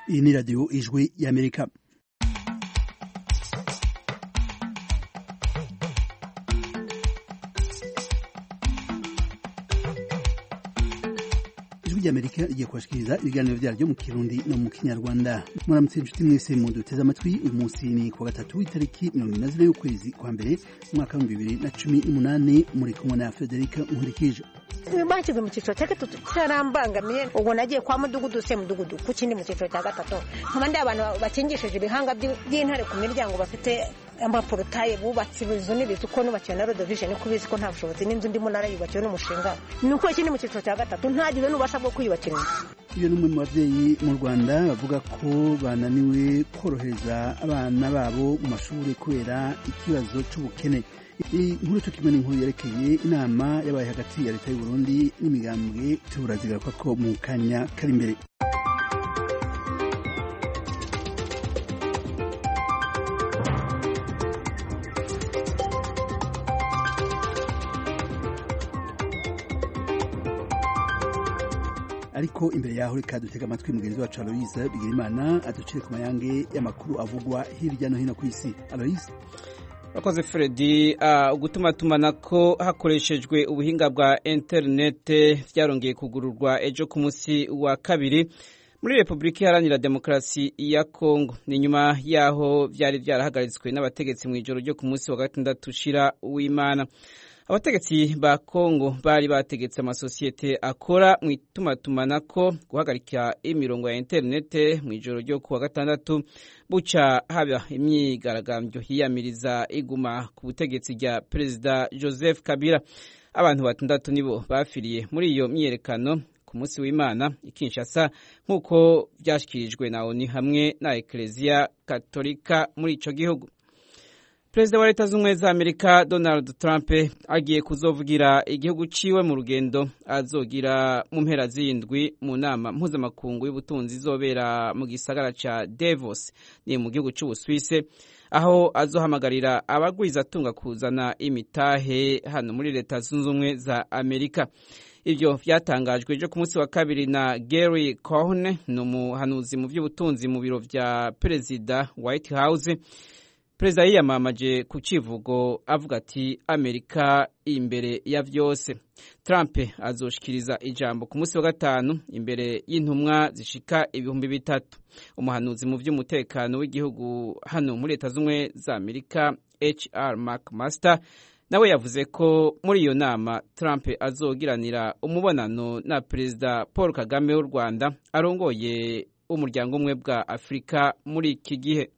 Iyi ni radiyo ijwi y'Amerika. Ijwi ry'Amerika rigiye kubashikiriza ibiganiro vyaryo mu Kirundi no mu Kinyarwanda. Muramutse inshuti mwese muduteze amatwi, uyu munsi ni kuwa gatatu itariki 24 y'ukwezi kwa mbere umwaka wa 2018, muri kumwe na Federica Nkurikije. Bakize mu cyiciro cya gatatu cyarambangamiye, ubwo nagiye kwa mudugudu se mudugudu ku kindi mu cyiciro cya gatatu, nkaba ndi abantu bakingishije ibihanga by'intare ku miryango, bafite amaporotaye bubatse ibizu n'ibizu, uko nubakiwe na Road Vision kubizi ko nta bushobozi, n'inzu ndimo narayubakiwe n'umushinga, nuko ikindi mu cyiciro cya gatatu ntagize n'ubasha bwo kwiyubakira. Iyo numwe mu bavyeyi mu Rwanda bavuga ko bananiwe korohereza abana babo mu mashuri kubera ikibazo c'ubukene. Inkuru cyo kimwe n'inkuru yerekeye inama yabaye hagati ya leta y'u Burundi n'imigambwe turazigaruka ko mu kanya kari imbere. Ariko imbere yaho reka dutega amatwi mugenzi wacu Aloise Bigirimana aducire ku mayange y'amakuru avugwa hirya no hino ku isi. Aloise. Wakoze Fredi, ugutumatumanako hakoreshejwe ubuhinga bwa internet vyarongeye kugururwa ejo ku munsi wa kabiri muri Republika Iharanira Demokarasi ya Kongo. Ni nyuma yaho vyari vyarahagaritswe n'abategetsi mu ijoro ryo ku munsi wa gatandatu ushira w'Imana. Abategetsi ba Kongo bari bategetse amasosiyete akora mu itumatumanako guhagarika imirongo ya internet mu ijoro ryo kuwa gatandatu, buca haba imyigaragambyo hiyamiriza iguma ku butegetsi rya Perezida Joseph Kabila. Abantu batandatu nibo bafiriye muri iyo myiyerekano ku munsi w'Imana i Kinshasa, nk'uko vyashikirijwe na ONU hamwe na Eklezia Katolika muri ico gihugu. Perezida wa Leta Zunze za Amerika Donald Trump agiye kuzovugira igihugu ciwe mu rugendo azogira mu mpera z'indwi mu nama mpuzamakungu y'ubutunzi izobera mu gisagara ca Davos ni mu gihugu c'Ubuswise, aho azohamagarira abagwizatunga kuzana imitahe hano muri Leta Zunze za Amerika. Ivyo vyatangajwe ejo ku munsi wa kabiri na Gary Cohn, n'umuhanuzi mu vy'ubutunzi mu biro vya Perezida White House. Perezida yiyamamaje ku civugo avuga ati Amerika imbere ya vyose. Trump azoshikiriza ijambo ku munsi wa gatanu imbere y'intumwa zishika 3,000. Umuhanuzi mu vy'umutekano w'igihugu hano muri Leta Zunze za Amerika HR McMaster nawe yavuze ko muri iyo nama Trump azogiranira umubonano na Perezida Paul Kagame w'u Rwanda arongoye umuryango umwe bwa Afrika muri iki gihe.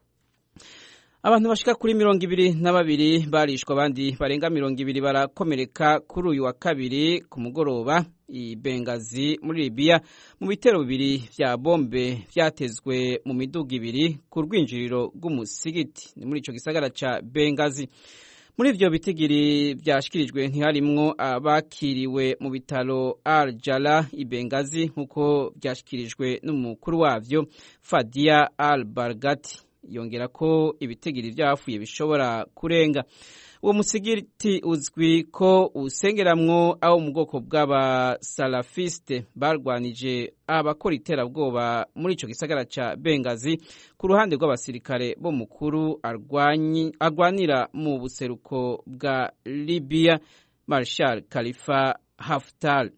Abantu bashika kuri 22 barishwa, abandi barenga 200 barakomereka kuri uyu wa kabiri ku mugoroba i Benghazi muri Libya mu bitero bibiri vya bombe vyatezwe mu miduga ibiri ku rwinjiriro rw'umusigiti ni muri ico gisagara ca Benghazi. Muri ivyo bitigiri vyashikirijwe ntiharimwo abakiriwe mu bitaro Al Jala i Benghazi, nkuko vyashikirijwe n'umukuru wavyo Fadia Al Bargati. Yongera ko ibitigiri vyafuye bishobora kurenga. Uwo musigiti uzwi ko usengeramwo abo mu bwoko bw'aba salafiste barwanije abakora iterabwoba muri ico gisagara ca Benghazi ku ruhande rw'abasirikare bo mukuru arwanira mu buseruko bwa Libya Marshal Khalifa Haftar.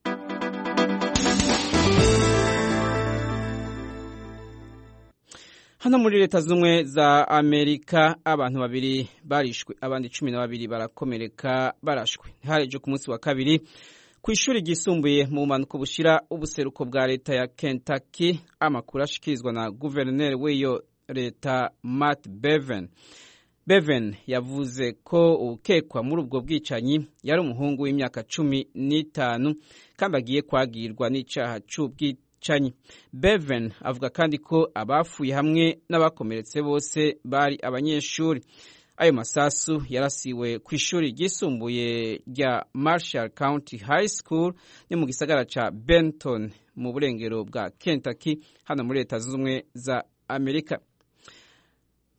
Hano muri Leta Zunze za Amerika abantu 2 barishwe, abandi 12 barakomereka barashwe. Harejo ku munsi wa kabiri ku ishuri ryisumbuye mu manuko bushira ubuseruko bwa leta ya Kentucky, amakuru ashikirizwa na guverineri w'iyo leta Matt Bevin. Bevin yavuze ko ukekwa muri ubwo bwicanyi yari umuhungu w'imyaka 15 kandi agiye kwagirwa n'icaha c'ubwicanyi. Bevin avuga kandi ko abafuye hamwe n'abakomeretse bose bari abanyeshuri. Ayo masasu yarasiwe ku ishuri ryisumbuye rya Marshall County High School ni mu gisagara ca Benton mu burengero bwa Kentucky hano muri Leta Zunze za Amerika.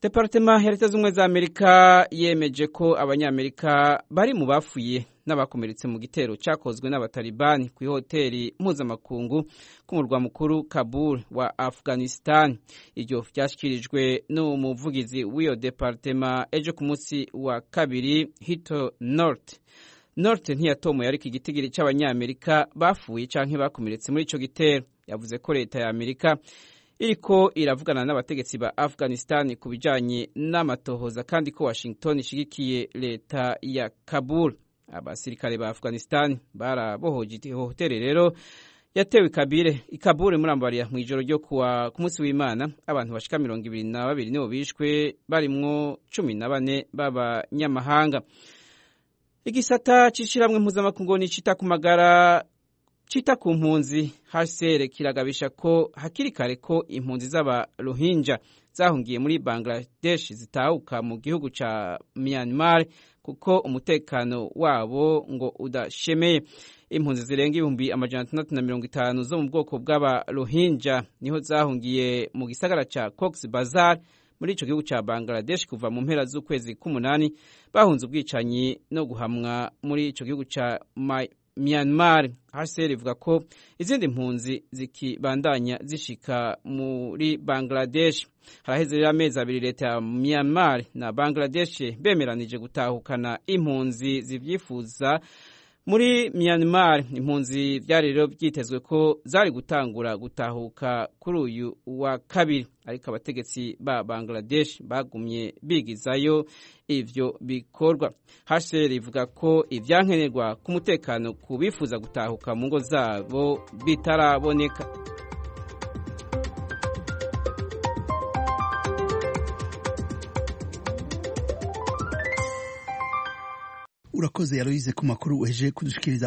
Departement ya Leta Zunze Ubumwe za Amerika yemeje ko abanyamerika bari mu bafuye n'abakomeretse mu gitero cyakozwe n'abatalibani ku hoteli mpuzamakungu ku murwa mukuru Kabul wa Afghanistan. Iryo byashyikirijwe n'umuvugizi w'iyo departement ejo ku munsi wa kabiri. Hito North ntiyatomoye ariko igitigiri cy'abanyamerika bafuye canke bakomeretse muri ico gitero. Yavuze ko leta ya Amerika iriko iravugana n'abategetsi ba Afghanistan ku bijanye n'amatohoza kandi ko Washington ishigikiye leta ya Kabul. Abasirikare ba Afghanistan barabohoje hoteli rero yatewe Kabul muri Ambariya mu ijoro ryo ku munsi w'Imana. Abantu bashika 22 nibo bishwe barimwo 14 b'abanyamahanga. Igisata cishiramwe mpuzamakungu nicita ku magara cita ku mpunzi HCR kiragabisha ko hakiri kare ko impunzi z'aba Rohingya zahungiye muri Bangladesh zitahuka mu gihugu ca Myanmar kuko umutekano wabo ngo udashemeye. Impunzi zirenga 650 zo mu bwoko bw'aba Rohingya niho zahungiye mu gisagara ca Cox's Bazar muri ico gihugu ca Bangladesh kuva mu mpera z'ukwezi k'umunani, bahunze ubwicanyi no guhamwa muri ico gihugu ca Myanmar. HCR ivuga ko izindi mpunzi zikibandanya zishika muri Bangladesh. Haraheze rero amezi abiri leta ya Myanmar na Bangladesh bemeranije gutahukana impunzi zivyifuza muri Myanmar. Impunzi vyari rero byitezwe ko zari gutangura gutahuka kuri uyu wa kabiri, ariko abategetsi ba Bangladesh bagumye bigizayo ivyo bikorwa. HCR ivuga ko ivyankenerwa ku mutekano ku bifuza gutahuka mu ngo zabo bitaraboneka. Urakoze Aloise ku makuru uheje kudushikiriza.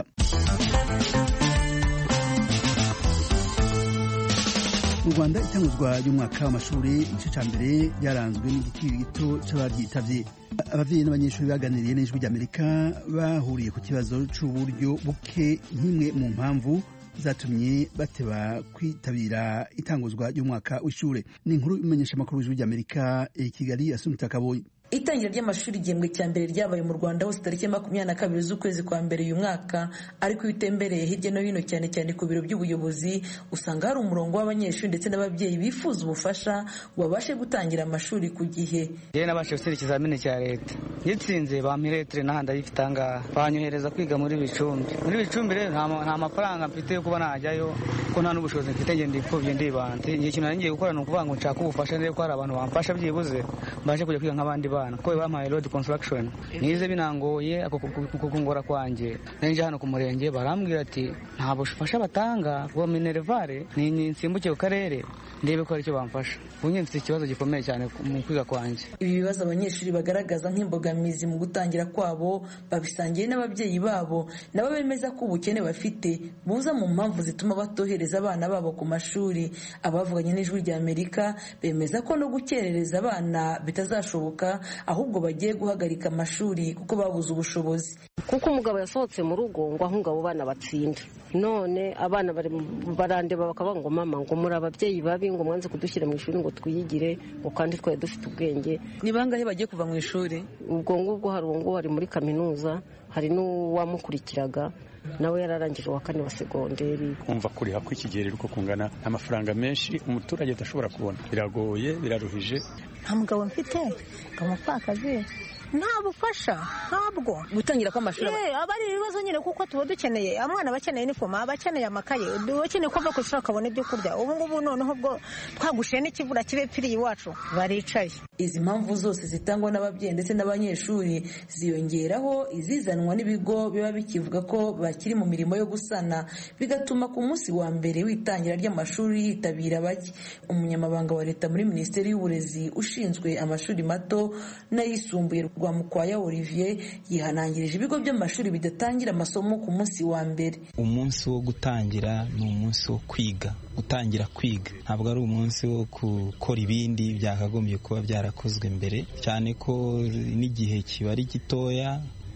Mu Rwanda itanguzwa y'umwaka w'amashuri igice ca mbere byaranzwe n'igitiro gito c'abaryitavye. Abavyeyi n'abanyeshuri baganiriye n'ijwi ry'Amerika bahuriye ku kibazo c'uburyo buke nk'imwe mu mpamvu zatumye bateba kwitabira itanguzwa y'umwaka w'ishure. Ni inkuru imenyesha makuru y'ijwi ry'Amerika Kigali Asumta Kaboyi. Itangira ry'amashuri igihembwe cya mbere ryabaye mu Rwanda hose tariki 22 z'ukwezi kwa mbere uyu mwaka, ariko bitembereye hirya no hino cyane cyane ku biro by'ubuyobozi usanga hari umurongo w'abanyeshuri ndetse n'ababyeyi bifuza ubufasha babashe gutangira amashuri ku gihe. Yewe nabashe gusira ikizamini cya leta gitsinze bampiretre n'ahandi ayifitanga banyohereza kwiga muri Bicumbi rero nta mafaranga mfite yo kuba najyayo ko nta n'ubushobozi mfite nge ndipfubye ndibante. Ikintu naringiye gukora ni ukuvuga ngo nshaka ubufasha rero ko hari abantu bamfasha byibuze mbashe kujya kwiga nk'abandi bana ko bampaye road construction nize binangoye kukungora kwanje. Nanje hano ku murenge barambwira ati nta bufasha batanga bwo minervare ni nsimbuke ku karere ndebe ko ari cyo bamfasha. Bunye mfite ikibazo gikomeye cyane mu kwiga kwanje. Ibi bibazo abanyeshuri bagaragaza nk'imbogamizi mu gutangira kwabo babisangiye n'ababyeyi babo, nabo bemeza ko ubukene bafite buza mu mpamvu zituma batohereza abana babo ku mashuri. Abavuganye n'ijwi ry'Amerika bemeza ko no gukerereza abana bitazashoboka, ahubwo bagiye guhagarika amashuri kuko babuze ubushobozi. Kuko umugabo yasohotse mu rugo ngo aho ngabo bana batsinda, none abana barandeba bakavuga ngo mama ngo muri ababyeyi babi ngo mwanze kudushyira mu ishuri ngo twiyigire ngo kandi twaye dufite ubwenge. Ni bangahe bagiye kuva mu ishuri? Ubwo ngubwo hari uwo ari muri kaminuza, hari n'uwamukurikiraga nawe yararangije wa 4 wa segonderi. Umva kuriha ko ikigerero uko kungana amafaranga menshi umuturage adashobora kubona, biragoye biraruhije. Nta mugabo mfite kamupfakazi nta bufasha ntabwo gutangira kw'amashuri abari ibibazo nyine kuko tuba dukeneye amwana bakeneye uniform, abakeneye amakaye, dukeneye kuva ku ishuri akabona ibyo kurya. Ubu ngubu noneho ubwo twagushiye n'ikivura kibe piri iwacu baricaye. Izi mpamvu zose zitangwa n'ababyeyi ndetse n'abanyeshuri ziyongeraho izizanwa n'ibigo biba bikivuga ko bakiri mu mirimo yo gusana, bigatuma ku munsi wa mbere w'itangira ry'amashuri yitabira bake. Umunyamabanga wa leta muri Minisiteri y'Uburezi ushinzwe amashuri mato n'ayisumbuye Rwamukwaya Olivier yihanangirije ibigo by'amashuri bidatangira amasomo ku munsi wa mbere. Umunsi wo gutangira ni umunsi wo kwiga, gutangira kwiga, ntabwo ari umunsi wo gukora ibindi byakagombye kuba byarakozwe mbere, cyane ko n'igihe kiba ari gitoya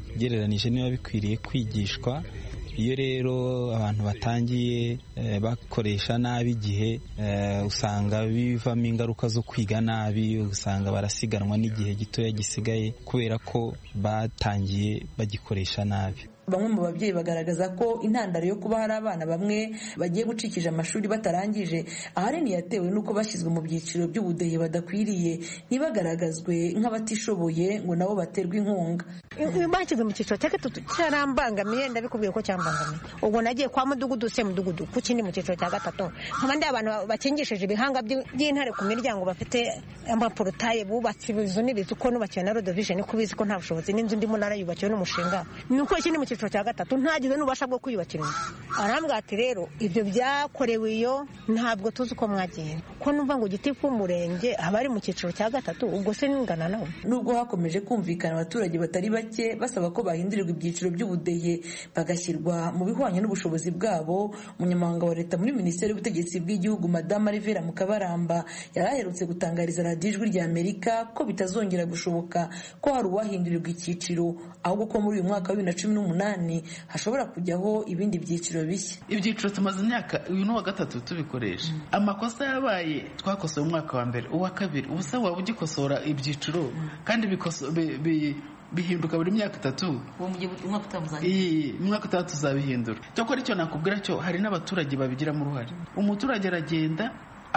ugereranije niba bikwiriye kwigishwa. Iyo rero abantu batangiye bakoresha nabi igihe, usanga bivamo ingaruka zo kwiga nabi, usanga barasiganwa n'igihe gitoya gisigaye kubera ko batangiye bagikoresha nabi. Bamwe mu babyeyi bagaragaza ko intandaro yo kuba hari abana bamwe bagiye gucikije amashuri batarangije ahanini yatewe n'uko bashyizwe mu byiciro by'ubudehe badakwiriye, ntibagaragazwe nk'abatishoboye ngo nabo baterwe inkunga. Bashyizwe mu cyiciro cya gatatu cyarambangamiye, ndabikubwiye ko cyambangamiye. Ubwo nagiye kwa mudugudu mudugudu ku kindi mu cyiciro cya gatatu, nk'abandi abantu bakingishije ibihanga by'intare ku miryango bafite amaporotaye bubatse ibizu n'ibizu ko nubakiwe na Road Vision, ko bizi ko nta bushobozi, n'inzu ndimo narayubakiwe n'umushinga, nuko ikindi mu cyiciro cya gatatu ntagize n'ubasha bwo kwiyubakira inzu. Arambwira ati rero ibyo byakorewe iyo ntabwo tuzi uko mwagiye, ko numva ngo gitifu umurenge abari mu cyiciro cya gatatu, ubwo se ningana nawe. Nubwo hakomeje kumvikana abaturage batari bake basaba ko bahindurirwa ibyiciro by'ubudehe bagashyirwa mu bihwanye n'ubushobozi bwabo, umunyamabanga wa leta muri minisiteri y'ubutegetsi bw'igihugu Madame Rivera Mukabaramba yari aherutse gutangariza radiyo Ijwi ry'Amerika ko bitazongera gushoboka ko hari uwahindurirwa icyiciro, ahubwo ko muri uyu mwaka wa 2018 hashobora kujyaho ibindi byiciro bishya. Ibyiciro tumaze imyaka uyu ni wa gatatu tubikoresha. Amakosa yabaye twakosoye umwaka wa mbere, uwa kabiri, ubusa waba ugikosora ibyiciro kandi bihinduka buri myaka itatu. Umwaka utatu tuzabihindura. Cyokora icyo nakubwira cyo hari n'abaturage babigiramo uruhare. Umuturage aragenda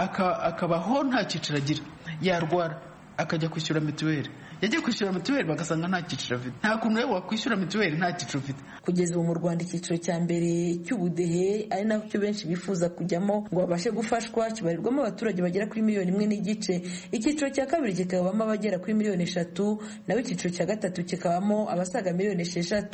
akabaho nta cyiciro agira, yarwara akajya kwishyura mituweli, yagiye kwishyura mituweli bagasanga nta cyiciro afite. Nta kuntu rero wakwishyura mituweli nta cyiciro ufite. Kugeza ubu mu Rwanda icyiciro cya mbere cy'ubudehe ari nacyo benshi bifuza kujyamo ngo babashe gufashwa kibarirwamo abaturage bagera kuri 1.5 miliyoni. Icyiciro cya kabiri kikabamo abagera kuri 3 miliyoni, naho icyiciro cya gatatu kikabamo abasaga 6 miliyoni,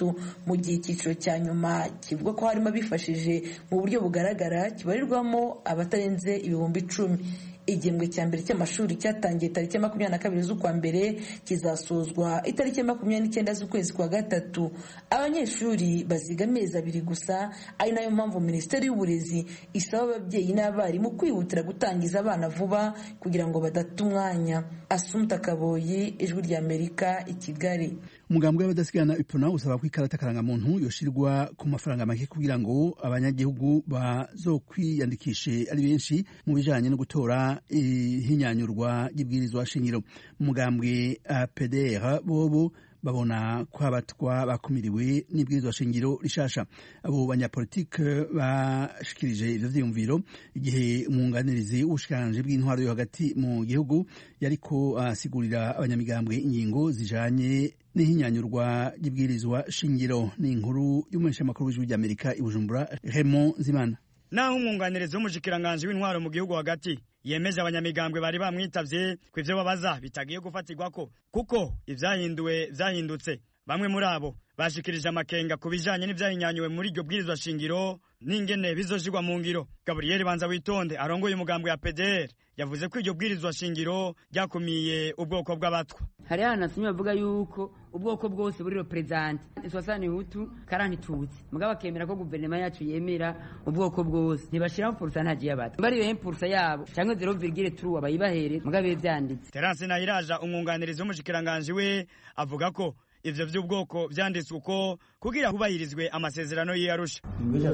mu gihe icyiciro cya nyuma kivuga ko harimo abifashije mu buryo bugaragara kibarirwamo abatarenze 10,000. Igihembwe cya mbere cy'amashuri cyatangiye tariki 22 z'ukwa mbere kizasozwa itariki 29 z'ukwezi kwa gatatu. Abanyeshuri baziga amezi 2 gusa, ari nayo mpamvu Minisiteri y'Uburezi isaba ababyeyi n'abarimu kwihutira gutangiza abana vuba kugira ngo badata umwanya. Asumta Kaboyi, Ijwi ry'Amerika, i Kigali. Umugambwe w'abadasigana ipona usaba ko ikarata karangamuntu yoshirwa ku mafaranga make kugira ngo abanyagihugu bazokwiyandikishe ari benshi mu bijanye no gutora ihinyanyurwa y'ibwirizwa shingiro. Umugambwe PDR bobo babona ko abatwa bakumiriwe n'ibwirizwa shingiro rishasha. Abo banyapolitike bashikirije ivyo vyiyumviro igihe umwunganirizi w'ubushikiranganje bw'intwaro yo hagati mu gihugu yariko asigurira abanyamigambwe ingingo zijanye n'ihinyanyurwa y'ibwirizwa shingiro. Ni inkuru y'umumenyeshamakuru w'Ijwi ry'Amerika i Bujumbura, Raymond Zimana. Naho umwunganirizi w'umushikiranganje w'intwaro mu gihugu hagati yemeje abanyamigambwe bari bamwitavye ko ivyo babaza bitagiye gufatirwako kuko ivyahinduwe vyahindutse. Bamwe muri abo bashikirije amakenga ku bijanye n'ivyahinyanyuwe muri iryo bwirizwa shingiro n'ingene bizoshirwa mu ngiro. Gabriel Banza Witonde arongoye umugambwe ya PDR yavuze ko iryo bwirizwa shingiro ryakumiye ubwoko bw'abatwa. Hari hanasimye bavuga yuko ubwoko bwose buri represent iswasani hutu karanti tutsi mugaba kemera ko guverinoma yacu yemera ubwoko bwose ntibashira impulsa ntagiye abatwa bari yo impulsa yabo cyangwa 0,3 abayibahere mugabe byanditse. Terence Nahiraja umwunganirizi w'umushikiranganje we avuga ko ivyo vy'ubwoko vyanditswe uko kugira hubahirizwe amasezerano y'Arusha. Ingwija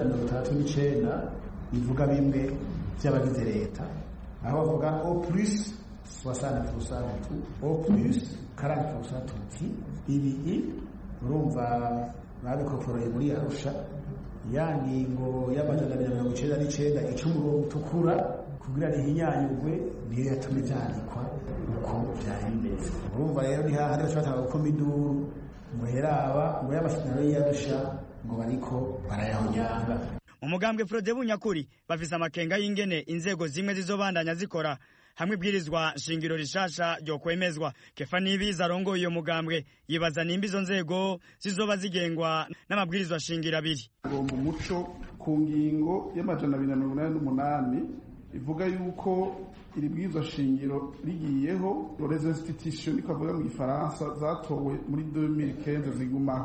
39 bivuga bimwe by'abagize leta aho bavuga au plus 60% au plus 40% tuti ibi urumva babikoporoye muri Arusha yangingo y'amajana 199 icumurongo utukura kugira rihinyanyurwe niyo yatumye byandikwa uko byari bimeze. Urumva rero ni hahandi bashobora gukoma induru ngo heraba ngo y'amashyinaro y'Arusha ngo bariko barayahonyanga. Umugambwe Frode Bunyakuri bafise amakenga y'ingene inzego zimwe zizobandanya zikora hamwe bwirizwa shingiro rishasha ryo kwemezwa. Kefa Nibiza arongoye iyo mugambwe yibaza nimba izo nzego zizoba zigengwa n'amabwirizwa shingiro abiri. Mu muco ku ngingo y'amajana 288 ivuga yuko iri bwirizwa shingiro rigiyeho les institutions ikavuga mu Gifaransa zatowe muri 2015 zigumaho.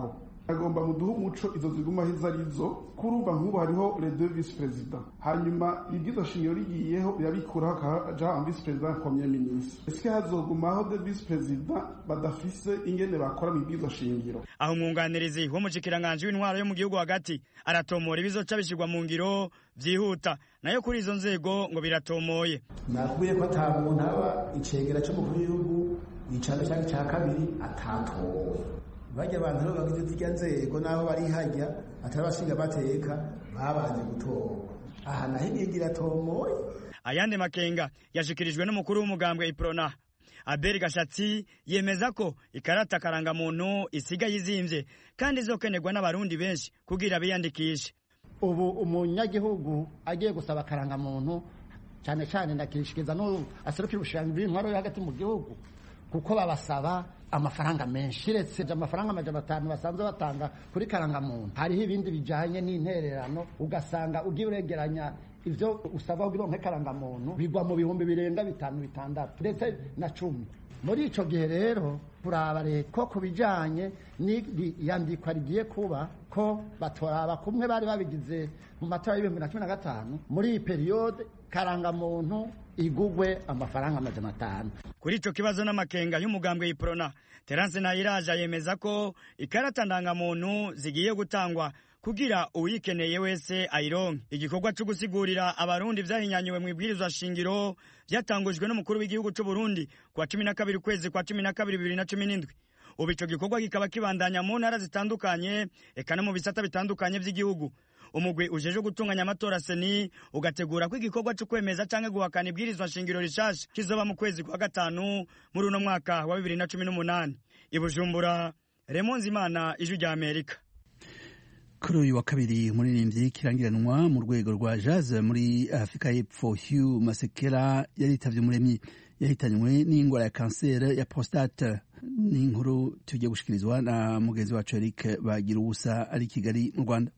agomba muduha umuco izo ziguma hizo arizo kurumva nk'ubu hariho les deux vice présidents hanyuma ibwizo shingiro rigiyeho birabikuraho akaja en vice président premier ministre eske hazogumaho de vice président badafise ingene bakora mu bwizo shingiro. Aho umwunganirizi w'umushikiranganje w'intwaro yo mu gihugu hagati aratomora ibizoca bishirwa mu ngiro vyihuta nayo kuri izo nzego ngo biratomoye. Nakubwiye ko ata muntu aba icegera cy'umukuru w'igihugu icano cyangwa cya kabiri atatowe. Bajya abantu rero bagize zirya nzego naho bari hajya atarabashinga bateka babanje gutorwa. Aha naho ingingira tomoye. Ayandi makenga yashikirijwe n'umukuru w'umugambwe Iprona Abel Gashatsi yemeza ko ikarata karanga muntu isigaye izimvye kandi izokenerwa n'abarundi benshi kugira biyandikishe. Ubu umunyagihugu agiye gusaba karanga muntu cyane cyane ndakishikiza no aserukira ubushangi bw'intwaro yo hagati mu gihugu kuko babasaba amafaranga menshi retse amafaranga amajana 5 basanzwe batanga kuri karanga muntu. Hariho ibindi bijanye n'intererano ugasanga ugiye uregeranya ivyo usaba kugira ngo karanga muntu bigwa mu bihumbi birenga 5-6 ndetse na 10. Muri ico gihe rero kuraba ko kubijanye ni yandikwa rigiye kuba ko batoraba kumwe bari babigize mu matora ya 2015 muri iyi periode karanga muntu igugwe amafaranga amajana 5. Kuri ico kibazo n'amakenga y'umugambwe Iprona Terence Nayiraja yemeza ko ikarata ndangamuntu zigiye gutangwa kugira uyikeneye wese ayironke. Igikorwa cyo gusigurira abarundi vyahinyanywe mu ibwirizwa shingiro byatangujwe n'umukuru w'igihugu cy'u Burundi kwa 12 kwezi kwa 12 2017. Ubu ico gikorwa kikaba kibandanya mu ntara zitandukanye eka no mu bisata bitandukanye by'igihugu. Umugwi ujeje gutunganya amatora seni ugategura ko igikorwa cyo kwemeza canke guhakana ibwirizwa shingiro rishasha kizoba mu kwezi kwa 5 muri uno mwaka wa 2018. Ibujumbura, Raymond Zimana, Ijwi rya Amerika. Kuri uyu wa kabiri umuririmbyi kirangiranwa mu rwego rwa jazz muri Afrika y'Epfo Hugh Masekela yaritavye umuremyi yahitanywe n'ingwara ya kanseri ya prostate. Ni inkuru tugiye gushikirizwa na mugenzi wacu Eric Bagiruwubusa ari Kigali mu Rwanda.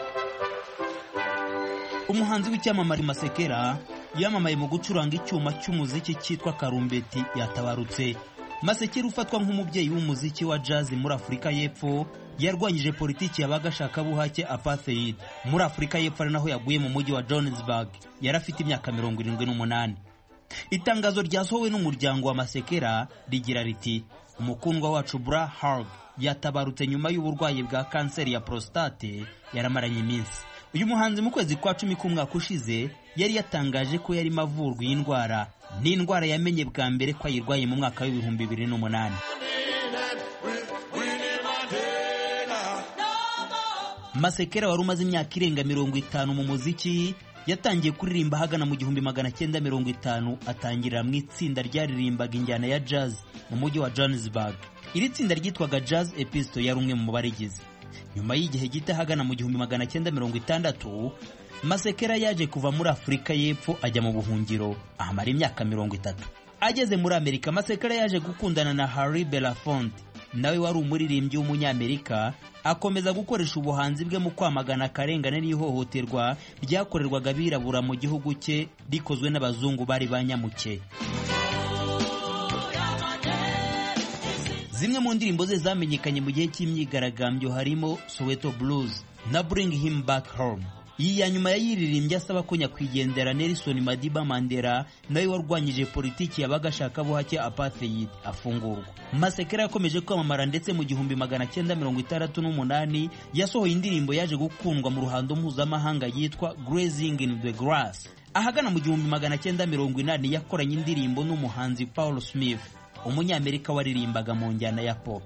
Umuhanzi w'icyamamare Masekela yamamaye mu gucuranga icyuma cy'umuziki cyitwa karumbeti yatabarutse. Masekela ufatwa nk'umubyeyi w'umuziki wa jazz muri Afrika y'Epfo yarwanyije politiki y'abagashaka buhake apartheid muri Afrika y'Epfo naho yaguye mu mujyi wa Johannesburg. Yarafite imyaka 78. Itangazo ryasohowe n'umuryango wa Masekela rigira riti umukundwa wacu Bra Harg yatabarutse nyuma y'uburwayi bwa kanseri ya prostate yaramaranye iminsi. Uyu muhanzi mu kwezi kwa 10 k'umwaka ushize yari yatangaje ko yari mavurwa y'indwara n'indwara yamenye bwa mbere ko ayirwaye mu mwaka wa 2008. Masekela wari umaze imyaka irenga 50 mu muziki yatangiye kuririmba hagana mu 1950 atangirira mu itsinda ryaririmbaga injyana ya jazz mu mujyi wa Johannesburg. Iri tsinda ryitwaga Jazz Epistle yari umwe mu barigize. Nyuma y'igihe gito hagana mu 1960 Masekela yaje kuva muri Afrika y'Epfo ajya mu buhungiro ahamara imyaka 30. Ageze muri Amerika Masekela yaje gukundana na Harry Belafonte nawe wari umuririmbyi w'umunyamerika akomeza gukoresha ubuhanzi bwe mu kwamagana akarengane n'ihohoterwa ryakorerwaga abirabura mu gihugu cye rikozwe n'abazungu bari banyamuke. Zimwe mu ndirimbo ze zamenyekanye mu gihe cy'imyigaragambyo harimo Soweto Blues na Bring Him Back Home. Iyi ya nyuma yayiririmbye asaba ko nyakwigendera Nelson Madiba Mandela nawe warwanyije politiki y'abagashaka buhake apartheid afungurwa. Masekela yakomeje kwamamara ndetse mu 1968 yasohoye indirimbo yaje gukundwa mu ruhando mpuzamahanga yitwa Grazing in the Grass. Ahagana mu 1980 yakoranye indirimbo n'umuhanzi Paul Smith umunyamerika waririmbaga mu njyana ya pop.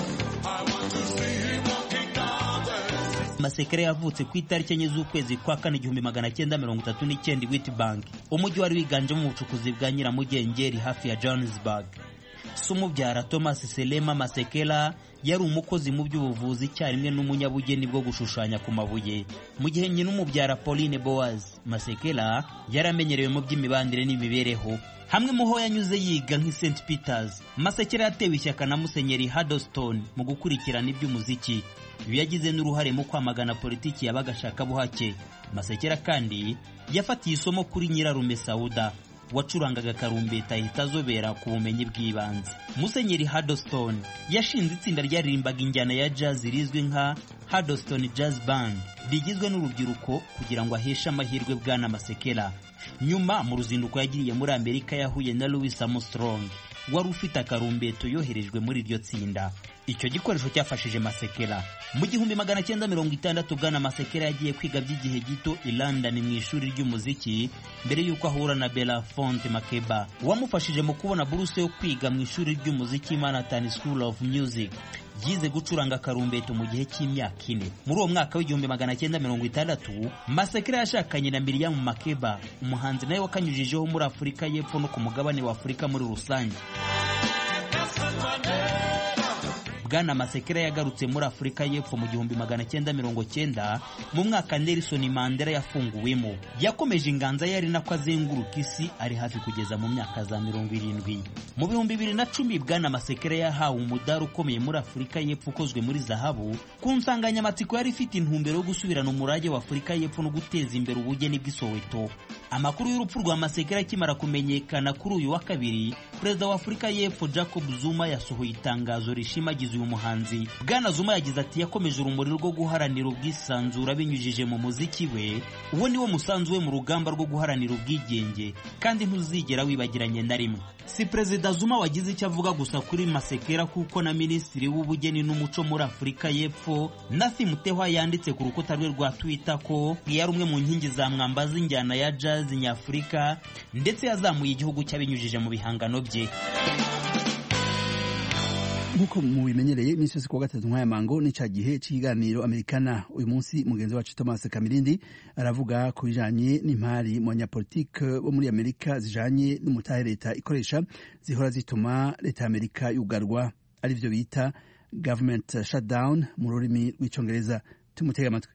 Masekela yavutse ku itariki 4 z'ukwezi kwa 4 1939 Witbank, umujyi wari wiganjemo ubucukuzi bwa Nyiramugengeri hafi ya Johannesburg. Sumubyara Thomas Selema Masekela yari umukozi mu by'ubuvuzi cyarimwe n'umunyabugeni bwo gushushanya ku mabuye. Mu gihe nyine umubyara Pauline Boaz Masekela yaramenyerewe mu by'imibandire n'imibereho. Hamwe muho yanyuze yiga nk'i St Peters, Masekela yatewe ishyaka na Musenyeri Huddleston mu gukurikirana iby'umuziki. Ibi yagize n'uruhare mu kwamagana politiki y'abagashaka buhake. Masekela kandi yafatiye isomo kuri Nyirarume Sauda wacurangaga karumbeta ahita azobera ku bumenyi bw'ibanze. Musenyeri Huddleston yashinze itsinda ryaririmbaga injyana ya jazz rizwi nka Huddleston Jazz Band, rigizwe n'urubyiruko kugira ngo aheshe amahirwe Bwana Masekela. Nyuma mu ruzinduko yagiriye muri Amerika yahuye na Louis Armstrong wari ufite akarumbeto yoherejwe muri iryo tsinda. Icyo gikoresho cyafashije Masekela. Mu 1960 Bwana Masekela yagiye kwiga by'igihe gito i London mu ishuri ry'umuziki mbere y'uko ahura na Belafonte Makeba wamufashije mu kubona buruse yo kwiga mu ishuri ry'umuziki Manhattan School of Music. Yize gucuranga karumbeto mu gihe cy'imyaka 4. Muri uwo mwaka w'1960 Masekela yashakanye na Miriam Makeba, umuhanzi nawe wakanyujijeho muri Afurika y'Epfo no ku mugabane wa Afurika muri rusange. Bwana Masekela yagarutse muri Afurika y'Epfo mu 1990 mu mwaka Nelson Mandela yafunguwemo. Yakomeje inganza yari nako azenguruka isi ari hafi kugeza mu myaka za 70. Mu 2010 Bwana Masekela yahawe umudari ukomeye muri Afurika y'Epfo ukozwe muri zahabu ku nsanganyamatsiko yari ifite intumbero yo gusubirana umurage wa Afurika y'Epfo no guteza imbere ubugeni bw'Isoweto. Amakuru y'urupfu rwa Masekela akimara kumenyekana kuri uyu wa kabiri, Perezida wa Afurika y'Epfo Jacob Zuma yasohoye itangazo rishimagiza uyu muhanzi. Bwana Zuma yagize ati yakomeje urumuri rwo guharanira ubwisanzure binyujije mu muziki we. Uwo ni wo musanzu we mu rugamba rwo guharanira ubwigenge kandi ntuzigera wibagiranye na rimwe. Si Perezida Zuma wagize icyo avuga gusa kuri Masekela kuko na Minisitiri w'Ubugeni n'Umuco muri Afurika y'Epfo Nathi Mutehwa yanditse ku rukuta rwe rwa Twitter ko yari umwe mu nkingi za mwamba z'injyana ya jazz nyafurika ndetse yazamuye igihugu cyabinyujije mu bihangano bye. Nkuko mubimenyereye iminsi yose kuwa gatatu nk'aya mango ni ca gihe c'ikiganiro Amerikana. Uyu munsi mugenzi wacu Thomas Kamirindi aravuga ku bijanye n'impari mu banyapolitike bo muri Amerika zijanye n'umutahe leta ikoresha zihora zituma leta ya Amerika yugarwa, arivyo bita government shutdown mu rurimi rw'icongereza. Tumutege amatwi.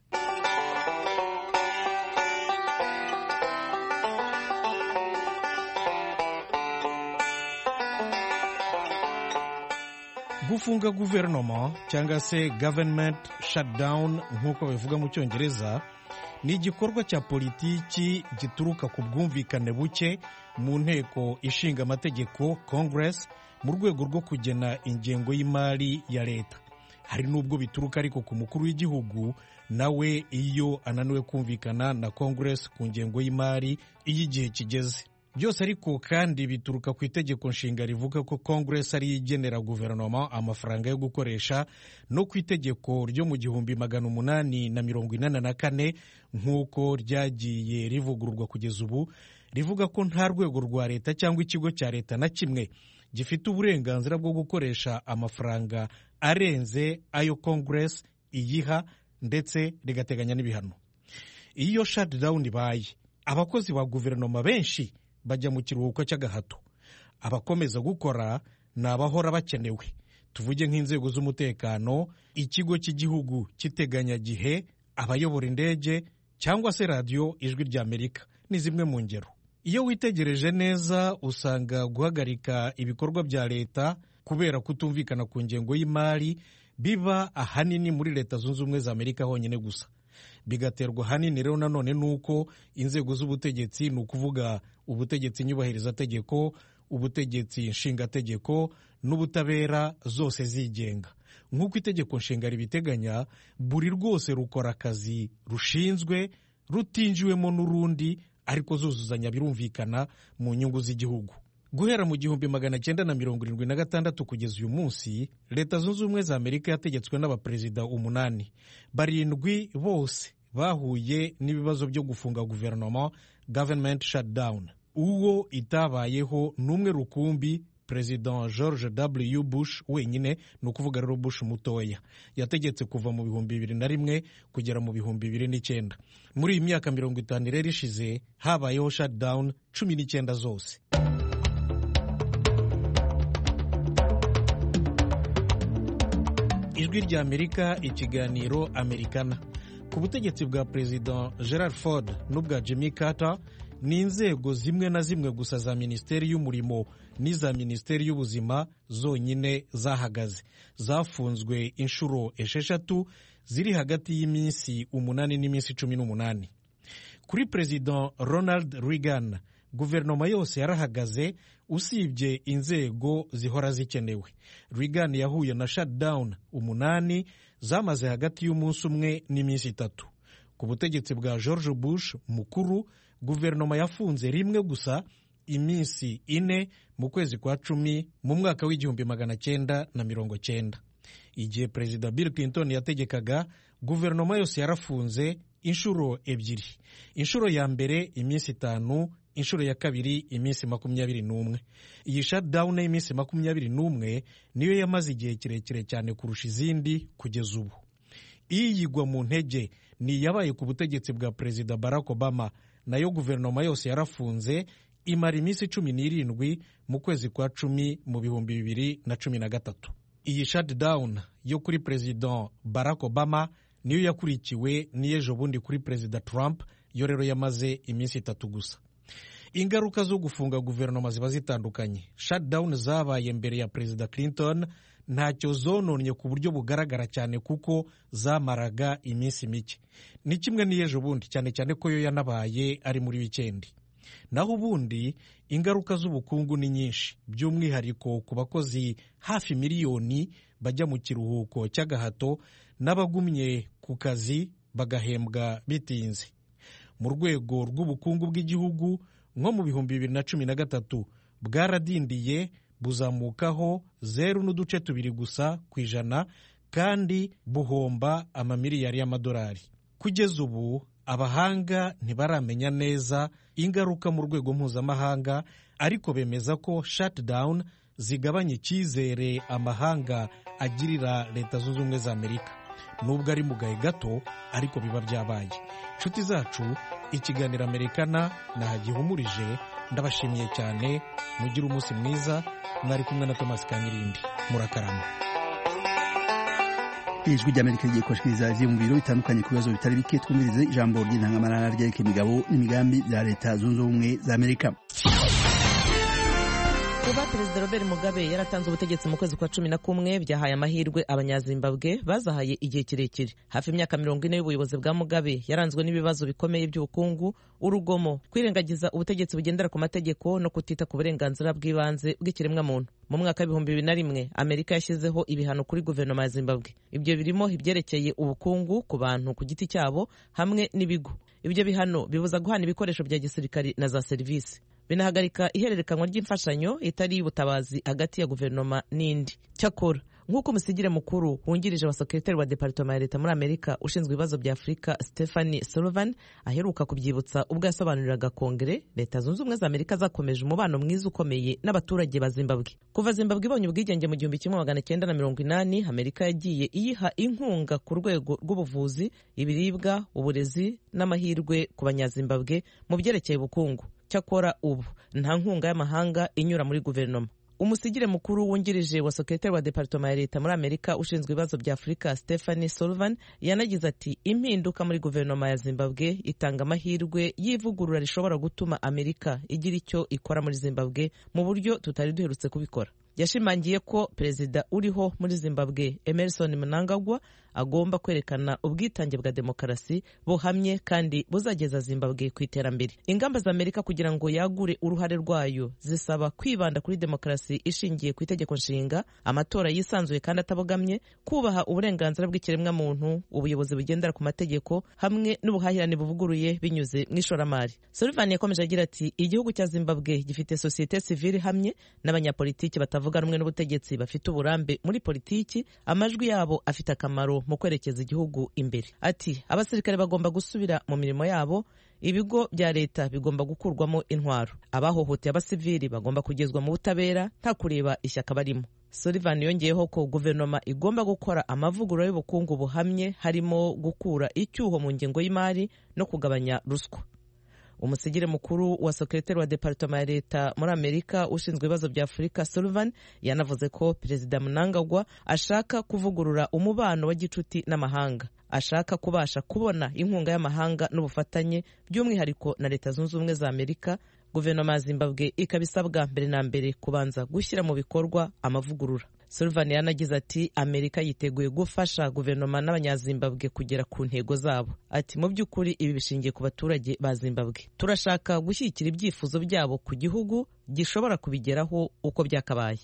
Gufunga guverinoma cyangwa se government shutdown nk'uko bivuga mu cyongereza ni igikorwa cya politiki gituruka ku bwumvikane buke mu nteko ishinga amategeko Congress mu rwego rwo kugena ingengo y'imari ya leta. Hari n'ubwo bituruka ariko ku mukuru w'igihugu nawe iyo ananiwe kumvikana na Congress ku ngengo y'imari iyo igihe kigeze. Byose ariko kandi bituruka ku itegeko nshinga rivuga ko Congress ari igenera guverinoma amafaranga yo gukoresha no ku itegeko ryo mu 1844 nk'uko ryagiye rivugururwa kugeza ubu rivuga ko nta rwego rwa leta cyangwa ikigo cya leta na kimwe gifite uburenganzira bwo gukoresha amafaranga arenze ayo Congress iyiha ndetse rigateganya n'ibihano. Iyo shutdown ibaye abakozi ba guverinoma benshi bajya mu kiruhuko cy'agahato. Abakomeza gukora ni abahora bakenewe, tuvuge nk'inzego z'umutekano, ikigo cy'igihugu cy'iteganyagihe, abayobora indege cyangwa se radiyo Ijwi rya Amerika ni zimwe mu ngero. Iyo witegereje neza usanga guhagarika ibikorwa bya leta kubera kutumvikana ku ngengo y'imari biba ahanini muri Leta Zunze Ubumwe za Amerika honyine gusa. Bigaterwa hanini rero nanone nuko inzego z'ubutegetsi, ni ukuvuga ubutegetsi nyubahirizategeko, ubutegetsi nshingategeko n'ubutabera zose zigenga. Nk'uko itegeko nshinga ribiteganya, buri rwose rukora akazi rushinzwe rutinjiwemo n'urundi ariko zuzuzanya birumvikana mu nyungu z'igihugu. Guhera mu 1976 kugeza uyu munsi, Leta Zunze Ubumwe za Amerika yategetswe n'abaperezida 8, 7 bose bahuye n'ibibazo byo gufunga guverinoma, government shutdown. Uwo itabayeho n'umwe rukumbi, President George W. Bush wenyine, ni ukuvuga rero Bush mutoya, yategetse kuva mu 2001 kugera mu 2009. Muri iyi myaka 50 rero ishize habayeho shutdown 19 zose. Ijwi rya Amerika, ikiganiro Amerikana. Ku butegetsi bwa President Gerald Ford n'ubwa Jimmy Carter, ni inzego zimwe na zimwe gusa za Minisiteri y'Umurimo n'iza Minisiteri y'Ubuzima zonyine zahagaze. Zafunzwe inshuro 6 ziri hagati y'iminsi 8 n'iminsi 18. Kuri President Ronald Reagan guverinoma yose yarahagaze usibye inzego zihora zikenewe. Reagan yahuye na shutdown 8 zamaze hagati y'umunsi umwe n'iminsi 3. Ku butegetsi bwa George Bush mukuru, guverinoma yafunze rimwe gusa iminsi 4 mu kwezi kwa 10 mu mwaka w'1990. Igihe Perezida Bill Clinton yategekaga, guverinoma yose yarafunze inshuro 2. Inshuro ya mbere iminsi 5, inshuro ya kabiri iminsi 21. Iyi shutdown y'iminsi 21 niyo yamaze igihe kirekire cyane kurusha izindi kugeza ubu. Iyigwa mu ntege ni yabaye ku butegetsi bwa Perezida Barack Obama, nayo guverinoma yose yarafunze imara iminsi 17 mu kwezi kwa 10 mu 2013. Iyi shutdown yo kuri Perezida Barack Obama niyo yakurikiwe n'ejo bundi kuri Perezida Trump, yo rero yamaze iminsi 3 gusa. Ingaruka zo gufunga guverinoma ziba zitandukanye. Shutdown zabaye mbere ya Perezida Clinton ntacyo zononye ku buryo bugaragara cyane kuko zamaraga iminsi mike. Ni kimwe n'ejo bundi, cyane cyane ko yo yanabaye ari muri weekend. Naho ubundi ingaruka z'ubukungu ni nyinshi, by'umwihariko ku bakozi hafi miliyoni bajya mu kiruhuko cy'agahato n'abagumye ku kazi bagahembwa bitinze. Mu rwego rw'ubukungu bw'igihugu nko mu 2013 bwaradindiye buzamukaho 0.2 gusa ku ijana kandi buhomba amamiliyari y'amadolari. Kugeza ubu abahanga ntibaramenya neza ingaruka mu rwego mpuzamahanga, ariko bemeza ko shutdown zigabanya icyizere amahanga agirira Leta Zunze Ubumwe za Amerika. Nubwo ari mu gahe gato, ariko biba byabaye. Nshuti zacu, ikiganiro Amerikana nahagihumurije. Ndabashimiye cyane, mugire umunsi mwiza. Mwari kumwe na Thomas Kanyirindi. Murakarama. Ijwi ry'Amerika rigiye kubashikiriza ivyiyumviro bitandukanye ku bibazo bitari bike. Twumvirize ijambo ry'intangamarara ryerekeye imigabo n'imigambi bya Leta Zunze Ubumwe za Amerika. Kuba Perezida Robert Mugabe yaratanze ubutegetsi mu kwezi kwa 11 byahaye amahirwe abanyazimbabwe bazahaye igihe kirekire. Hafi imyaka 40 y'ubuyobozi bwa Mugabe yaranzwe n'ibibazo bikomeye by'ubukungu, urugomo, kwirengagiza ubutegetsi bugendera ku mategeko no kutita ku burenganzira bw'ibanze bw'ikiremwa muntu. Mu mwaka wa 2001 Amerika yashyizeho ibihano kuri guverinoma ya Zimbabwe. Ibyo birimo ibyerekeye ubukungu ku bantu ku giti cyabo hamwe n'ibigo. Ibyo bihano bibuza guhana ibikoresho bya gisirikari na za serivisi. Binahagarika ihererekanwa ry'imfashanyo itari ubutabazi hagati ya guverinoma n'indi. Cyakora nk'uko umusigire mukuru wungirije wa sekretari wa Departement ya Leta muri Amerika ushinzwe ibibazo bya Afurika Stephanie Sullivan aheruka kubyibutsa ubwo yasobanuriraga Kongere, Leta Zunze Ubumwe za Amerika zakomeje umubano mwiza ukomeye n'abaturage ba Zimbabwe. Kuva Zimbabwe ibonye ubwigenge mu 1980, Amerika yagiye iyiha inkunga ku rwego rw'ubuvuzi, ibiribwa, uburezi n'amahirwe ku banyazimbabwe mu byerekeye ubukungu. Cyakora ubu nta nkunga y'amahanga inyura muri guverinoma. Umusigire mukuru wungirije wa sekretari wa Departement ya Leta muri Amerika ushinzwe ibibazo bya Afurika Stephanie Sullivan yanagize ati impinduka muri guverinoma ya Zimbabwe itanga amahirwe y'ivugurura rishobora gutuma Amerika igira icyo ikora muri Zimbabwe mu buryo tutari duherutse kubikora. Yashimangiye ko perezida uriho muri Zimbabwe Emmerson Mnangagwa agomba kwerekana ubwitange bwa demokarasi buhamye kandi buzageza Zimbabwe ku iterambere. Ingamba za Amerika kugira ngo yagure uruhare rwayo zisaba kwibanda kuri demokarasi ishingiye ku itegeko nshinga, amatora yisanzuye kandi atabogamye, kubaha uburenganzira bw'ikiremwa muntu, ubuyobozi bugendera ku mategeko hamwe n'ubuhahirane buvuguruye binyuze mu ishoramari. Sullivan yakomeje agira ati igihugu cya Zimbabwe gifite societe civile hamwe n'abanyapolitiki batavuga rumwe n'ubutegetsi bafite uburambe muri politiki, amajwi yabo afite akamaro mu kwerekeza igihugu imbere. Ati abasirikare bagomba gusubira mu mirimo yabo, ibigo bya leta bigomba gukurwamo intwaro, abahohoteye abasivili bagomba kugezwa mu butabera nta kureba ishyaka barimo. Sullivan yongeyeho ko guverinoma igomba gukora amavugurura y'ubukungu buhamye, harimo gukura icyuho mu ngengo y'imari no kugabanya ruswa. Umusigire mukuru wa sekretari wa Departement ya Leta muri Amerika ushinzwe ibibazo bya Afurika Sullivan yanavuze ko Perezida Mnangagwa ashaka kuvugurura umubano wa gicuti n'amahanga, ashaka kubasha kubona inkunga y'amahanga n'ubufatanye by'umwihariko na Leta Zunze Ubumwe za Amerika. Guverinoma ya Zimbabwe ikabisabwa mbere na mbere kubanza gushyira mu bikorwa amavugurura. Sullivan yanagize ati Amerika yiteguye gufasha guverinoma n'abanyazimbabwe kugera ku ntego zabo. Ati mu by'ukuri ibi bishingiye ku baturage ba Zimbabwe. Turashaka gushyigikira ibyifuzo byabo ku gihugu gishobora kubigeraho uko byakabaye.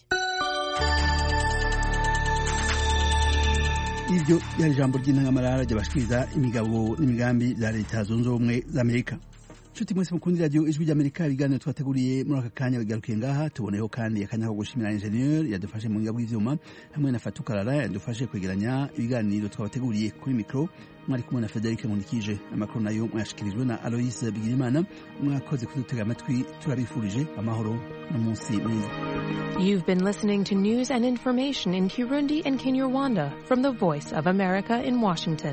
Ibyo yari ijambo ry'intangamarara ry'abashikiriza imigabo n'imigambi za leta zunze ubumwe za Amerika. Nshuti mwese mukundi radio Ijwi ry'Amerika, ibiganiro twateguriye muri aka kanya bigarukiye ngaha. Tuboneyeho kandi akanya ko gushimira ingenieur yadufashe mu ngabo y'ivyuma hamwe na Fatukarara yadufashe kwegeranya ibiganiro twabateguriye. Kuri mikro mwari kumwe na Frederic Munikije. Amakuru nayo mwashikirijwe na Alois Bigirimana. Mwakoze kudutega amatwi, turabifurije amahoro n'umunsi mwiza. You've been listening to news and information in Kirundi and Kinyarwanda from the Voice of America in Washington.